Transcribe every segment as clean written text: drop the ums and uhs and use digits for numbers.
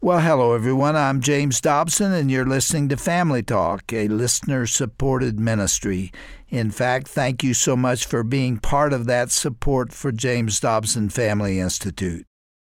Well, hello, everyone. I'm James Dobson, and you're listening to Family Talk, a listener-supported ministry. In fact, thank you so much for being part of that support for James Dobson Family Institute.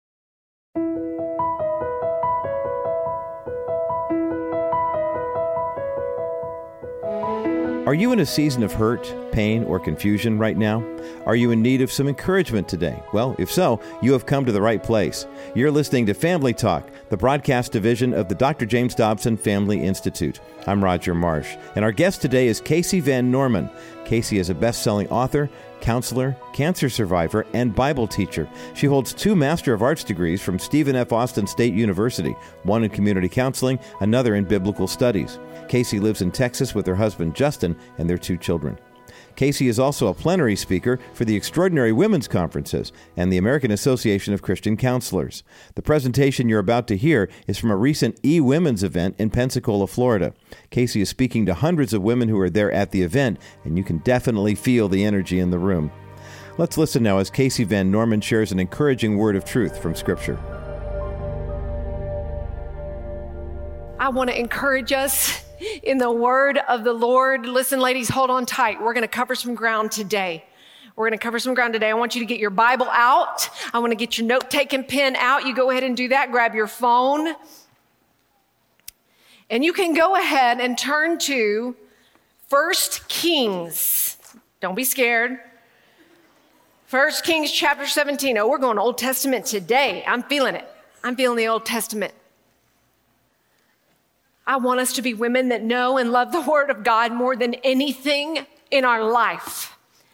Are you in a season of hurt, pain, or confusion right now? Are you in need of some encouragement today? Well, if so, you have come to the right place. You're listening to Family Talk, the broadcast division of the Dr. James Dobson Family Institute. I'm Roger Marsh, and our guest today is Casey Van Norman. Casey is a best-selling author, counselor, cancer survivor, and Bible teacher. She holds 2 Master of Arts degrees from Stephen F. Austin State University, one in community counseling, another in biblical studies. Casey lives in Texas with her husband, Justin, and their 2 children. Casey is also a plenary speaker for the Extraordinary Women's Conferences and the American Association of Christian Counselors. The presentation you're about to hear is from a recent eWomen's event in Pensacola, Florida. Casey is speaking to hundreds of women who are there at the event, and you can definitely feel the energy in the room. Let's listen now as Casey Van Norman shares an encouraging word of truth from Scripture. I want to encourage us in the word of the Lord. Listen, ladies, hold on tight. We're going to cover some ground today. I want you to get your Bible out. I want to get your note-taking pen out. You go ahead and do that. Grab your phone. And you can go ahead and turn to 1 Kings. Don't be scared. 1 Kings chapter 17. Oh, we're going to Old Testament today. I'm feeling it. I'm feeling the Old Testament. I want us to be women that know and love the Word of God more than anything in our life.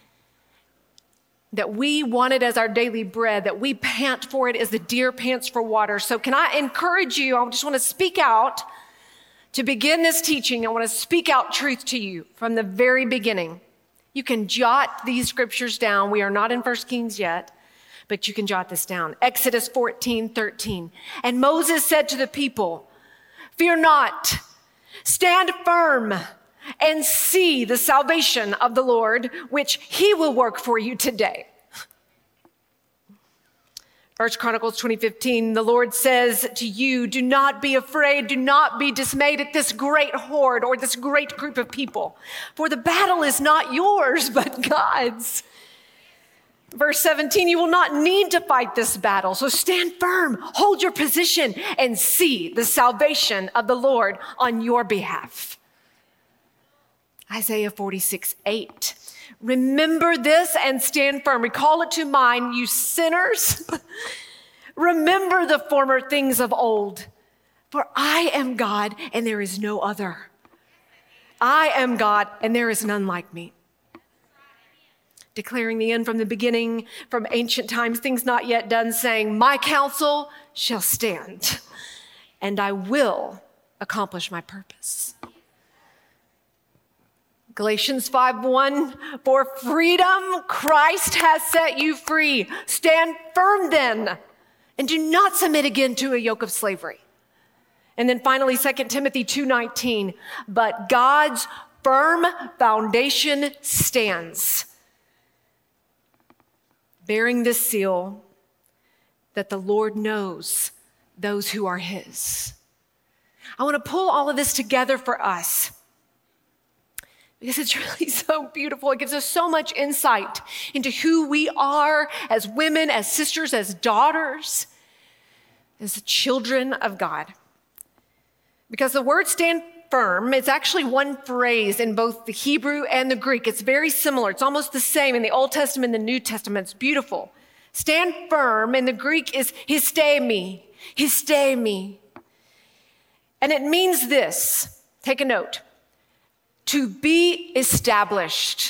That we want it as our daily bread, that we pant for it as the deer pants for water. So can I encourage you, I just want to speak out to begin this teaching. I want to speak out truth to you from the very beginning. You can jot these scriptures down. We are not in 1 Kings yet, but you can jot this down. Exodus 14:13. And Moses said to the people, "Fear not, stand firm and see the salvation of the Lord, which he will work for you today." 1 Chronicles 20:15, the Lord says to you, "Do not be afraid, do not be dismayed at this great horde," or this great group of people, "for the battle is not yours, but God's." Verse 17, you will not need to fight this battle. So stand firm, hold your position, and see the salvation of the Lord on your behalf. Isaiah 46:8. Remember this and stand firm. Recall it to mind, you sinners. Remember the former things of old. For I am God and there is no other. I am God and there is none like me. Declaring the end from the beginning, from ancient times, things not yet done, saying, my counsel shall stand, and I will accomplish my purpose. Galatians 5:1, for freedom Christ has set you free. Stand firm then, and do not submit again to a yoke of slavery. And then finally, 2 Timothy 2:19, but God's firm foundation stands, bearing this seal that the Lord knows those who are his. I want to pull all of this together for us because it's really so beautiful. It gives us so much insight into who we are as women, as sisters, as daughters, as the children of God. Because the word stand firm, it's actually one phrase in both the Hebrew and the Greek. It's very similar. It's almost the same in the Old Testament and the New Testament. It's beautiful. Stand firm in the Greek is histemi, histemi. And it means this, take a note, to be established,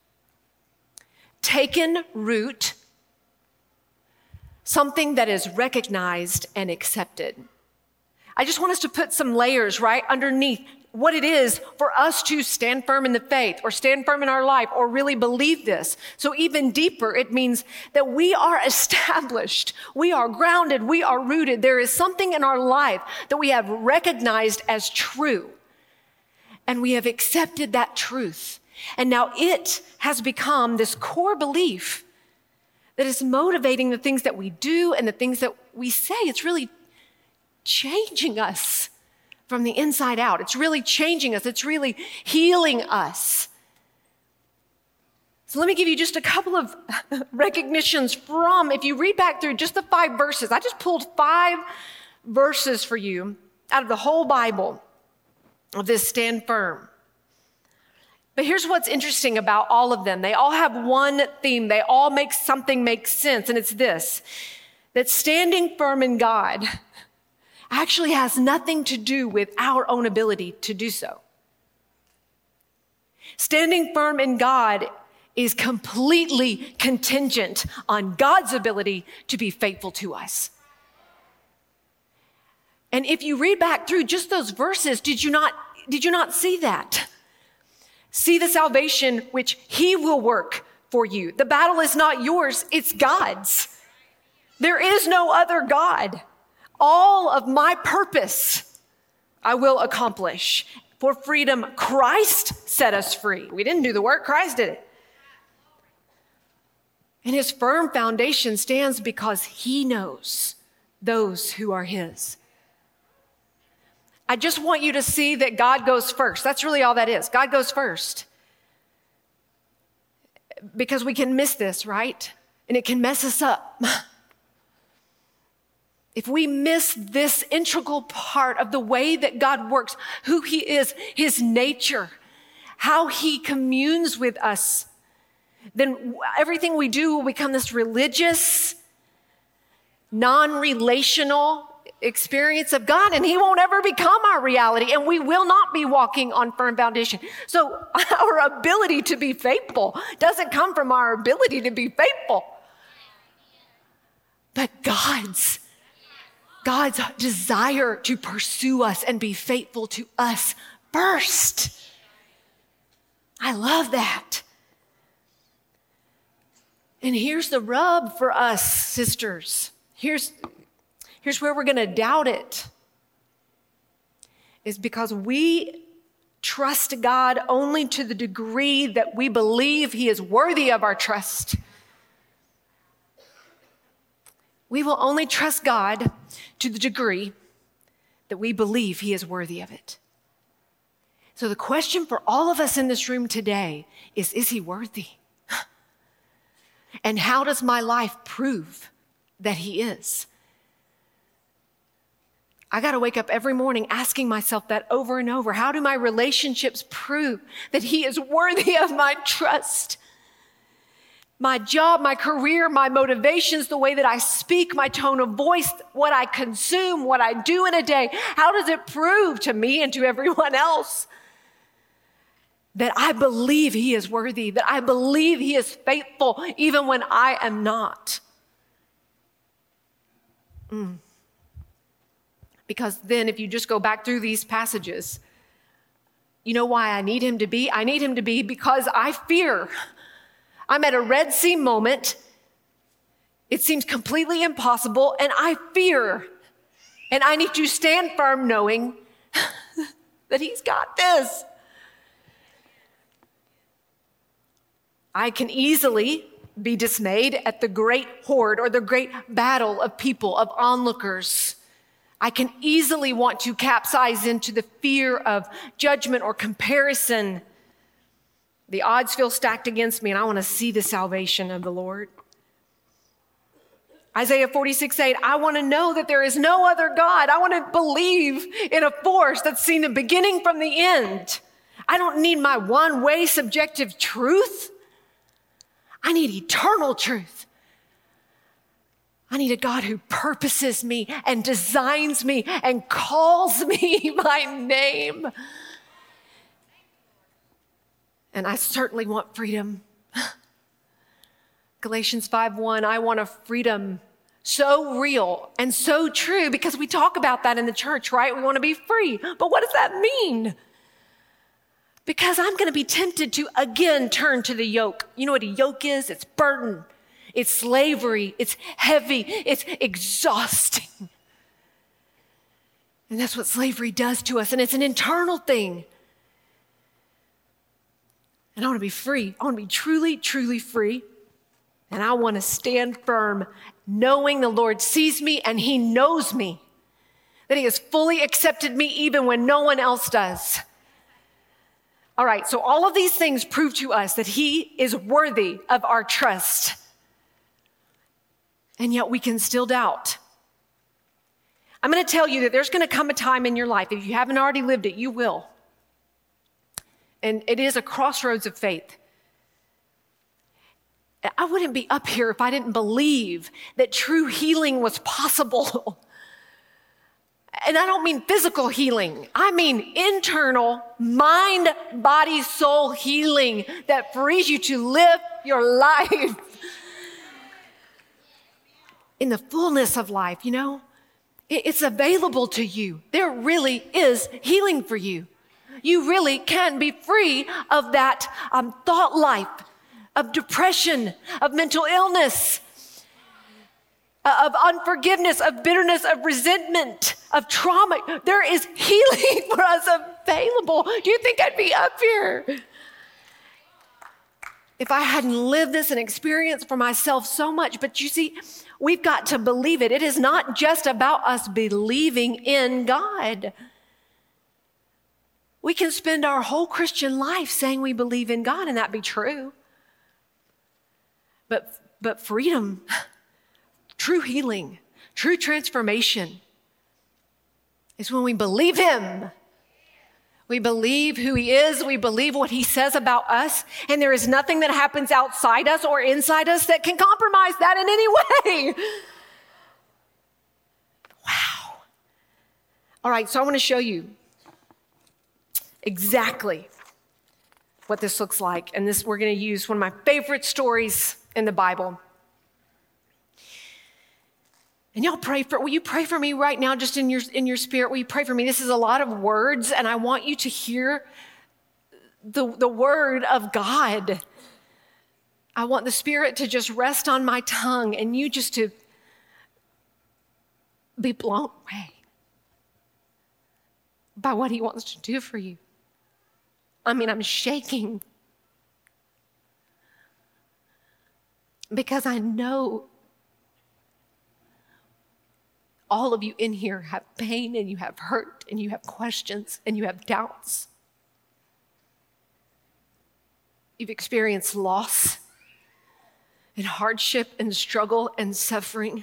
taken root, something that is recognized and accepted. I just want us to put some layers right underneath what it is for us to stand firm in the faith or stand firm in our life or really believe this. So even deeper, it means that we are established, we are grounded, we are rooted. There is something in our life that we have recognized as true, and we have accepted that truth. And now it has become this core belief that is motivating the things that we do and the things that we say. changing us from the inside out. It's really changing us. It's really healing us. So let me give you just a couple of recognitions from, if you read back through just the 5 verses, I just pulled 5 verses for you out of the whole Bible of this stand firm. But here's what's interesting about all of them. They all have one theme. They all make something make sense, and it's this, that standing firm in God actually has nothing to do with our own ability to do so. Standing firm in God is completely contingent on God's ability to be faithful to us. And if you read back through just those verses, did you not see that? See the salvation which he will work for you. The battle is not yours, it's God's. There is no other God. All of my purpose I will accomplish. For freedom, Christ set us free. We didn't do the work, Christ did it. And his firm foundation stands because he knows those who are his. I just want you to see that God goes first. That's really all that is. God goes first. Because we can miss this, right? And it can mess us up. If we miss this integral part of the way that God works, who he is, his nature, how he communes with us, then everything we do will become this religious, non-relational experience of God, and he won't ever become our reality, and we will not be walking on firm foundation. So our ability to be faithful doesn't come from our ability to be faithful, but God's desire to pursue us and be faithful to us first. I love that. And here's the rub for us, sisters. Here's where we're going to doubt it. Is because we trust God only to the degree that we believe he is worthy of our trust. We will only trust God to the degree that we believe he is worthy of it. So the question for all of us in this room today is he worthy? And how does my life prove that he is? I got to wake up every morning asking myself that over and over. How do my relationships prove that he is worthy of my trust? My job, my career, my motivations, the way that I speak, my tone of voice, what I consume, what I do in a day. How does it prove to me and to everyone else that I believe he is worthy, that I believe he is faithful even when I am not? Because then if you just go back through these passages, you know why I need him to be? I need him to be because I fear. I'm at a Red Sea moment. It seems completely impossible, and I fear. And I need to stand firm knowing that he's got this. I can easily be dismayed at the great horde or the great battle of people, of onlookers. I can easily want to capsize into the fear of judgment or comparison. The odds feel stacked against me, and I want to see the salvation of the Lord. Isaiah 46:8, I want to know that there is no other God. I want to believe in a force that's seen the beginning from the end. I don't need my one-way subjective truth. I need eternal truth. I need a God who purposes me and designs me and calls me by name. And I certainly want freedom. Galatians 5:1, I want a freedom so real and so true, because we talk about that in the church, right? We want to be free. But what does that mean? Because I'm going to be tempted to again turn to the yoke. You know what a yoke is? It's burden. It's slavery. It's heavy. It's exhausting. And that's what slavery does to us. And it's an internal thing. And I want to be free. I want to be truly, truly free. And I want to stand firm, knowing the Lord sees me and he knows me. that he has fully accepted me even when no one else does. All right, so all of these things prove to us that he is worthy of our trust. And yet we can still doubt. I'm going to tell you that there's going to come a time in your life, if you haven't already lived it, you will. And it is a crossroads of faith. I wouldn't be up here if I didn't believe that true healing was possible. And I don't mean physical healing. I mean internal mind, body, soul healing that frees you to live your life in the fullness of life, you know? It's available to you. There really is healing for you. You really can be free of that thought life, of depression, of mental illness, of unforgiveness, of bitterness, of resentment, of trauma. There is healing for us available. Do you think I'd be up here if I hadn't lived this and experienced for myself so much? But you see, we've got to believe it. It is not just about us believing in God. We can spend our whole Christian life saying we believe in God, and that be true. But freedom, true healing, true transformation is when we believe him. We believe who he is. We believe what he says about us. And there is nothing that happens outside us or inside us that can compromise that in any way. Wow. All right, so I want to show you exactly what this looks like. And this, we're going to use one of my favorite stories in the Bible. And y'all will you pray for me right now, just in your spirit? Will you pray for me? This is a lot of words, and I want you to hear the word of God. I want the Spirit to just rest on my tongue, and you just to be blown away by what he wants to do for you. I mean, I'm shaking because I know all of you in here have pain, and you have hurt, and you have questions, and you have doubts. You've experienced loss and hardship and struggle and suffering.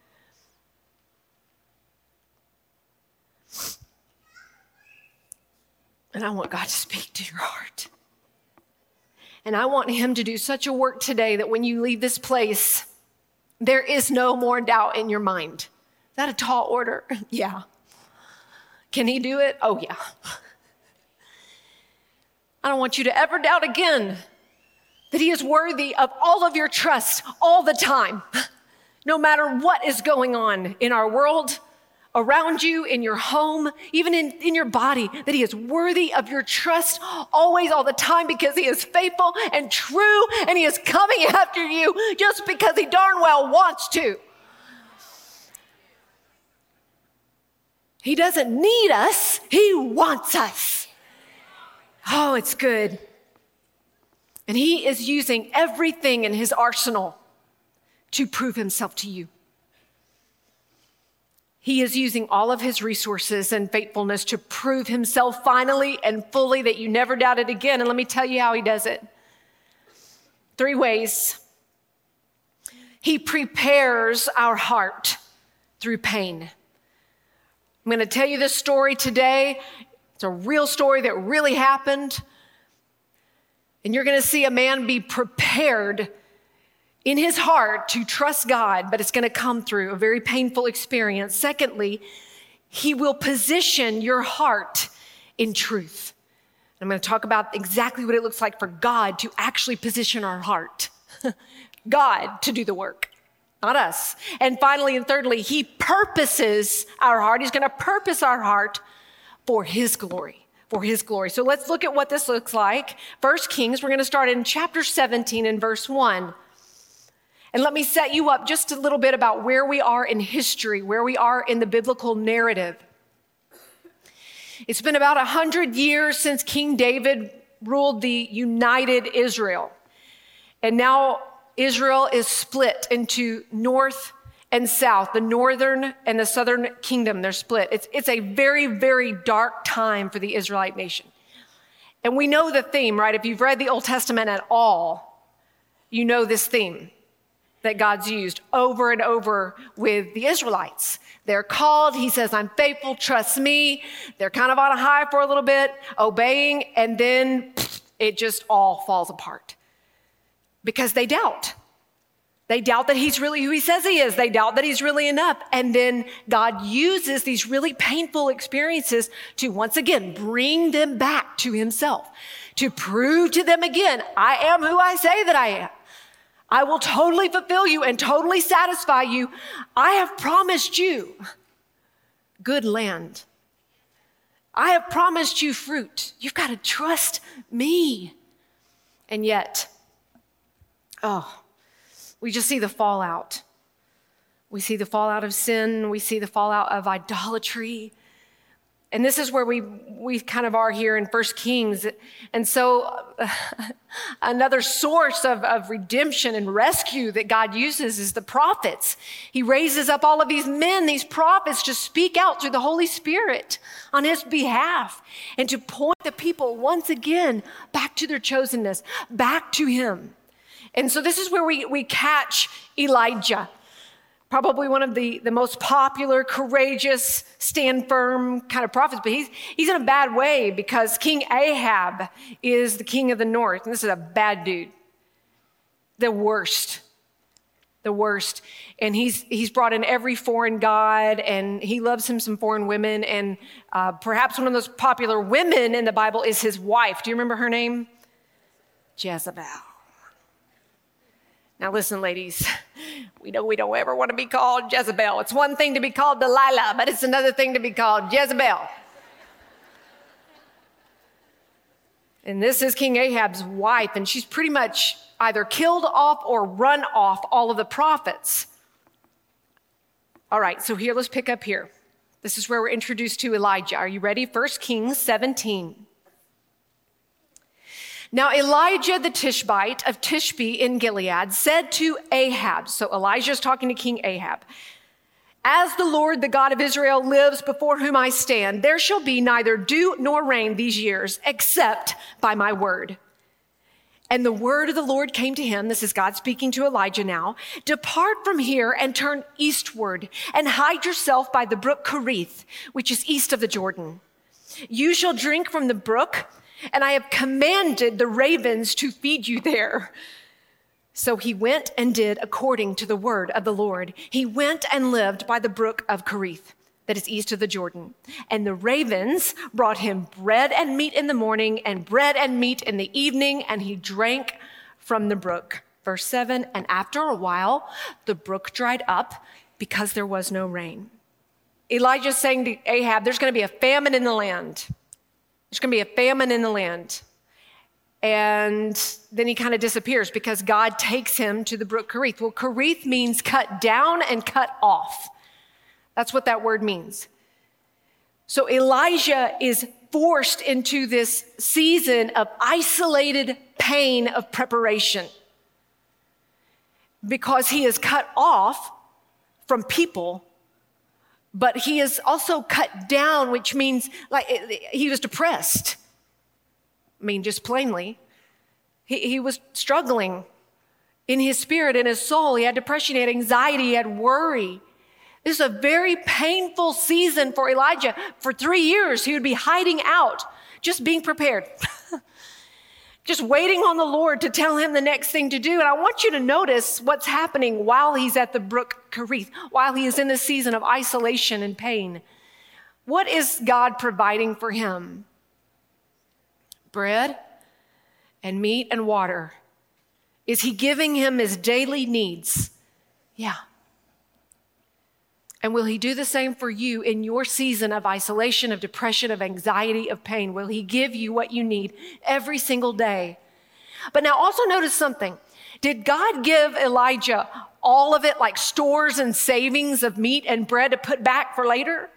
And I want God to speak to your heart. And I want him to do such a work today that when you leave this place, there is no more doubt in your mind. Is that a tall order? Yeah. Can he do it? Oh, yeah. I don't want you to ever doubt again that he is worthy of all of your trust all the time, no matter what is going on in our world, around you, in your home, even in your body, that he is worthy of your trust always, all the time, because he is faithful and true, and he is coming after you just because he darn well wants to. He doesn't need us, he wants us. Oh, it's good. And he is using everything in his arsenal to prove himself to you. He is using all of his resources and faithfulness to prove himself finally and fully that you never doubt it again. And let me tell you how he does it. 3 ways. He prepares our heart through pain. I'm going to tell you this story today. It's a real story that really happened. And you're going to see a man be prepared in his heart to trust God, but it's going to come through a very painful experience. Secondly, he will position your heart in truth. I'm going to talk about exactly what it looks like for God to actually position our heart. God to do the work, not us. And finally and thirdly, he purposes our heart. He's going to purpose our heart for his glory. For his glory. So let's look at what this looks like. 1 Kings, we're going to start in chapter 17 and verse 1. And let me set you up just a little bit about where we are in history, where we are in the biblical narrative. It's been about 100 years since King David ruled the united Israel. And now Israel is split into north and south, the northern and the southern kingdom, they're split. It's a very, very dark time for the Israelite nation. And we know the theme, right? If you've read the Old Testament at all, you know this theme that God's used over and over with the Israelites. They're called, he says, I'm faithful, trust me. They're kind of on a high for a little bit, obeying, and then it just all falls apart because they doubt. They doubt that he's really who he says he is. They doubt that he's really enough. And then God uses these really painful experiences to once again bring them back to himself, to prove to them again, I am who I say that I am. I will totally fulfill you and totally satisfy you. I have promised you good land. I have promised you fruit. You've got to trust me. And yet, we just see the fallout. We see the fallout of sin. We see the fallout of idolatry. And this is where we kind of are here in 1 Kings. And so another source of redemption and rescue that God uses is the prophets. He raises up all of these men, these prophets, to speak out through the Holy Spirit on his behalf and to point the people once again back to their chosenness, back to him. And so this is where we catch Elijah. Probably one of the most popular, courageous, stand firm kind of prophets, but he's in a bad way because King Ahab is the king of the north, and this is a bad dude. The worst. And he's brought in every foreign god, and he loves him some foreign women, and perhaps one of those popular women in the Bible is his wife. Do you remember her name? Jezebel. Now listen, ladies, we know we don't ever want to be called Jezebel. It's one thing to be called Delilah, but it's another thing to be called Jezebel. And this is King Ahab's wife, and she's pretty much either killed off or run off all of the prophets. All right, so here, let's pick up here. This is where we're introduced to Elijah. Are you ready? 1 Kings 17. Now Elijah the Tishbite of Tishbe in Gilead said to Ahab, so Elijah's talking to King Ahab, as the Lord, the God of Israel, lives before whom I stand, there shall be neither dew nor rain these years, except by my word. And the word of the Lord came to him, this is God speaking to Elijah now, depart from here and turn eastward and hide yourself by the brook Cherith, which is east of the Jordan. You shall drink from the brook, and I have commanded the ravens to feed you there. So he went and did according to the word of the Lord. He went and lived by the brook of Cherith, that is east of the Jordan. And the ravens brought him bread and meat in the morning and bread and meat in the evening, and he drank from the brook. Verse 7, and after a while, the brook dried up because there was no rain. Elijah's saying to Ahab, there's going to be a famine in the land. There's going to be a famine in the land. And then he kind of disappears because God takes him to the brook Cherith. Well, Cherith means cut down and cut off. That's what that word means. So Elijah is forced into this season of isolated pain of preparation because he is cut off from people, but he is also cut down, which means like he was depressed. I mean, just plainly, he was struggling in his spirit, in his soul. He had depression, he had anxiety, he had worry. This is a very painful season for Elijah. For 3 years, he would be hiding out, just being prepared, just waiting on the Lord to tell him the next thing to do. And I want you to notice what's happening while he's at the brook Cherith, while he is in this season of isolation and pain. What is God providing for him? Bread and meat and water. Is he giving him his daily needs? Yeah. And will he do the same for you in your season of isolation, of depression, of anxiety, of pain? Will he give you what you need every single day? But now also notice something. Did God give Elijah all of it, like stores and savings of meat and bread to put back for later?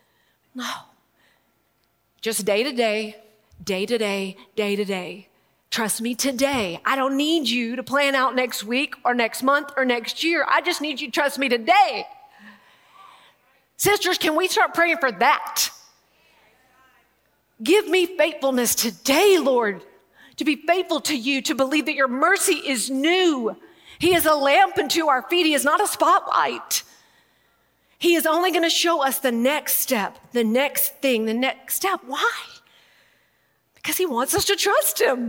No. Just day to day, day to day, day to day. Trust me today. I don't need you to plan out next week or next month or next year. I just need you to trust me today. Sisters, can we start praying for that? Give me faithfulness today, Lord, to be faithful to you, to believe that your mercy is new. He is a lamp unto our feet. He is not a spotlight. He is only going to show us the next step, the next thing, the next step. Why? Because he wants us to trust him.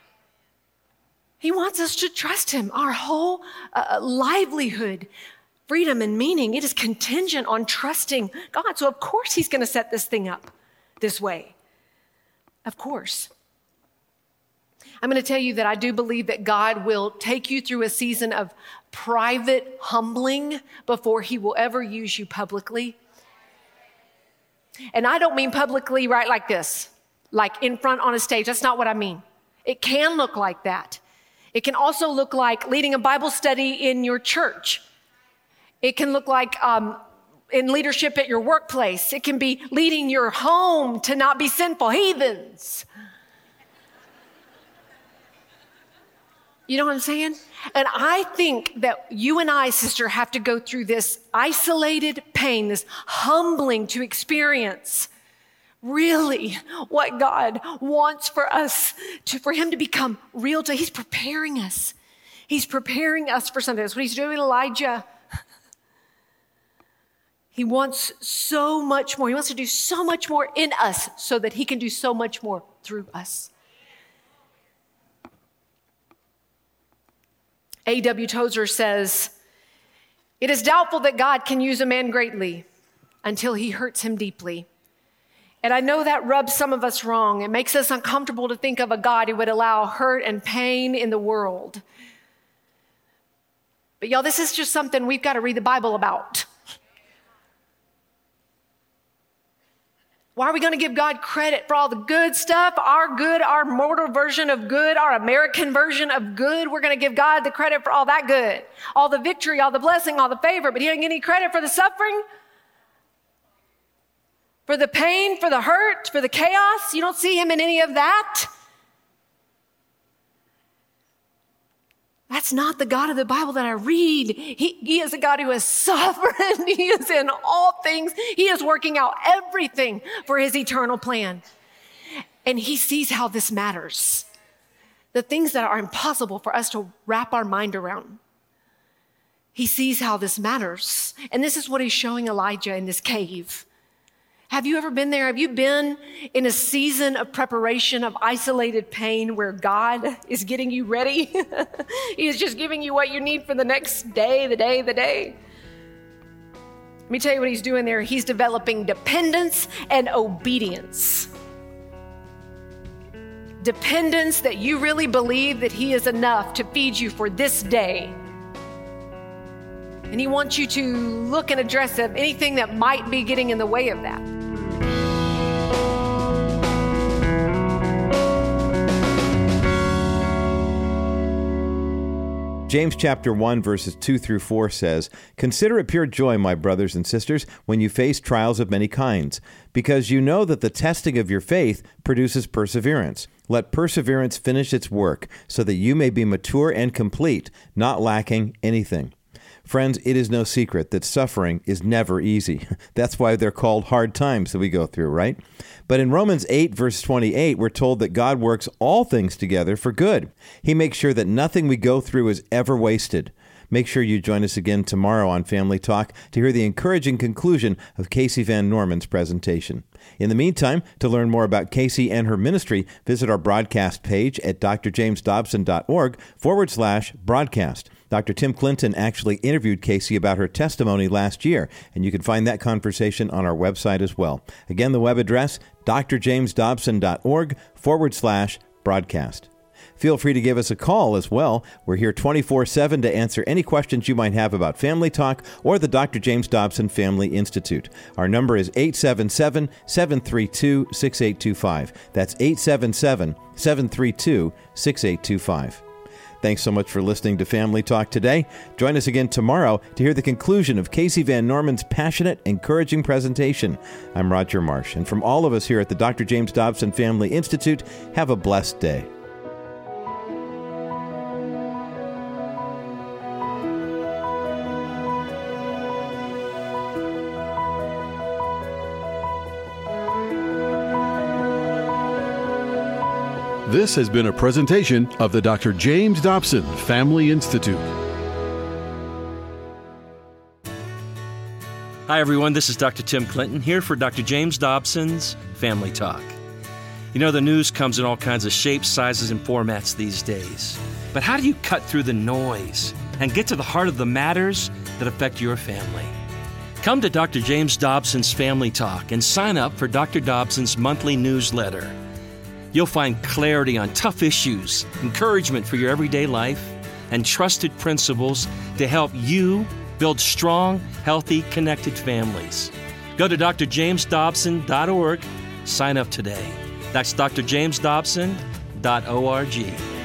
He wants us to trust him. Our whole livelihood, freedom and meaning, it is contingent on trusting God. So of course he's going to set this thing up this way. Of course. I'm going to tell you that I do believe that God will take you through a season of private humbling before he will ever use you publicly. And I don't mean publicly right like this, like in front on a stage. That's not what I mean. It can look like that. It can also look like leading a Bible study in your church. It can look like in leadership at your workplace. It can be leading your home to not be sinful heathens. You know what I'm saying? And I think that you and I, sister, have to go through this isolated pain, this humbling to experience really what God wants for us, for him to become real to. He's preparing us. He's preparing us for something. That's what he's doing with Elijah. He wants so much more. He wants to do so much more in us so that he can do so much more through us. A.W. Tozer says, "It is doubtful that God can use a man greatly until he hurts him deeply." And I know that rubs some of us wrong. It makes us uncomfortable to think of a God who would allow hurt and pain in the world. But y'all, this is just something we've got to read the Bible about. Why are we going to give God credit for all the good stuff, our mortal version of good, our American version of good? We're going to give God the credit for all that good, all the victory, all the blessing, all the favor, but he doesn't get any credit for the suffering, for the pain, for the hurt, for the chaos. You don't see him in any of that. That's not the God of the Bible that I read. He is a God who is sovereign. He is in all things. He is working out everything for his eternal plan. And he sees how this matters. The things that are impossible for us to wrap our mind around. He sees how this matters. And this is what he's showing Elijah in this cave. Have you ever been there? Have you been in a season of preparation, of isolated pain where God is getting you ready? He is just giving you what you need for the next day, the day. Let me tell you what he's doing there. He's developing dependence and obedience. Dependence that you really believe that he is enough to feed you for this day. And he wants you to look and address anything that might be getting in the way of that. James chapter 1, verses 2 through 4 says, "Consider it pure joy, my brothers and sisters, when you face trials of many kinds, because you know that the testing of your faith produces perseverance. Let perseverance finish its work, so that you may be mature and complete, not lacking anything." Friends, it is no secret that suffering is never easy. That's why they're called hard times that we go through, right? But in Romans 8, verse 28, we're told that God works all things together for good. He makes sure that nothing we go through is ever wasted. Make sure you join us again tomorrow on Family Talk to hear the encouraging conclusion of Casey Van Norman's presentation. In the meantime, to learn more about Casey and her ministry, visit our broadcast page at drjamesdobson.org/broadcast. Dr. Tim Clinton actually interviewed Casey about her testimony last year, and you can find that conversation on our website as well. Again, the web address, drjamesdobson.org/broadcast. Feel free to give us a call as well. We're here 24/7 to answer any questions you might have about Family Talk or the Dr. James Dobson Family Institute. Our number is 877-732-6825. That's 877-732-6825. Thanks so much for listening to Family Talk today. Join us again tomorrow to hear the conclusion of Casey Van Norman's passionate, encouraging presentation. I'm Roger Marsh, and from all of us here at the Dr. James Dobson Family Institute, have a blessed day. This has been a presentation of the Dr. James Dobson Family Institute. Hi, everyone. This is Dr. Tim Clinton here for Dr. James Dobson's Family Talk. You know, the news comes in all kinds of shapes, sizes, and formats these days. But how do you cut through the noise and get to the heart of the matters that affect your family? Come to Dr. James Dobson's Family Talk and sign up for Dr. Dobson's monthly newsletter. You'll find clarity on tough issues, encouragement for your everyday life, and trusted principles to help you build strong, healthy, connected families. Go to drjamesdobson.org. Sign up today. That's drjamesdobson.org.